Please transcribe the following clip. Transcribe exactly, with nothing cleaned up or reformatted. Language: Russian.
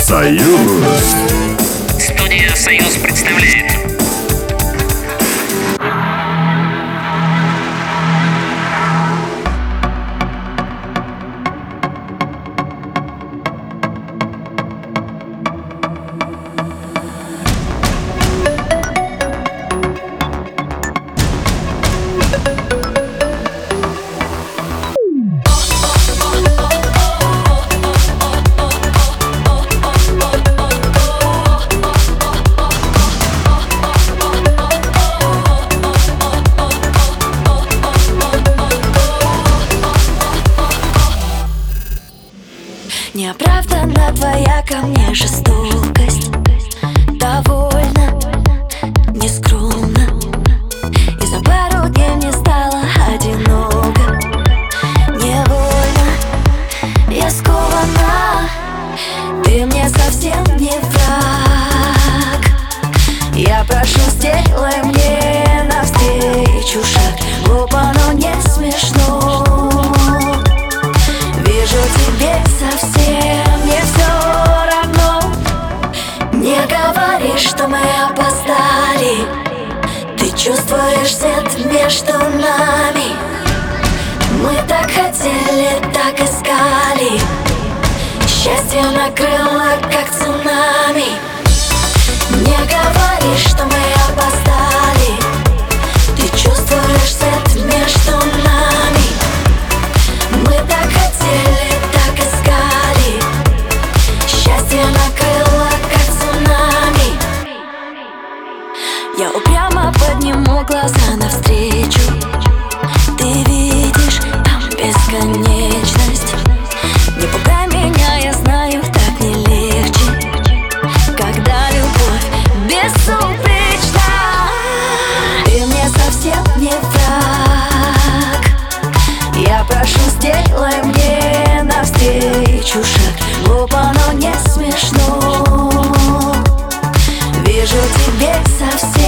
Союз. Студия «Союз» представляет. Неоправданна твоя ко мне жестокость, довольно нескромно. И за пару дней мне стало одиноко. Невольно я скована. Ты мне совсем не враг. Я прошу, сделай мне навстречу шаг. Опа, но не смешно. Вижу, тебе совсем не все равно. Не говори, что мы опоздали. Ты чувствуешь свет между нами. Мы так хотели, так искали. Счастье накрыло, как цунами. Не говори, что мы опоздали. Ты чувствуешь свет между нами. Мы так хотели, так искали. Счастье накрыло, как цунами. Я упрямо подниму глаза навстречу. Ты видишь там бесконечность. Не пугай меня, я знаю, так не легче, когда любовь безупречна. Ты мне совсем не враг. Я прошу, сделай мне навстречу шаг. Глупо, но не смешно. Вижу, тебе совсем